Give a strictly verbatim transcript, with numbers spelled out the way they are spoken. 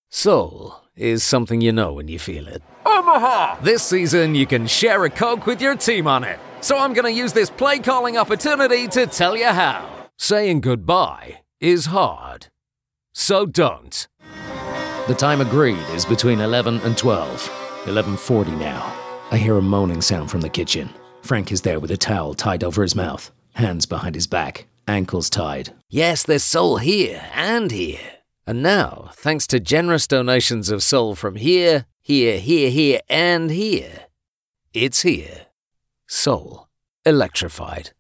Soul is something you know when you feel it. Omaha! This season, you can share a Coke with your team on it. So I'm going to use this play-calling opportunity to tell you how. Saying goodbye is hard. So don't. The time agreed is between eleven and twelve. eleven forty now. I hear a moaning sound from the kitchen. Frank is there with a towel tied over his mouth, hands behind his back, ankles tied. Yes, there's soul here and here. And now, thanks to generous donations of soul from here, here, here, here, and here, it's here. Soul. Electrified.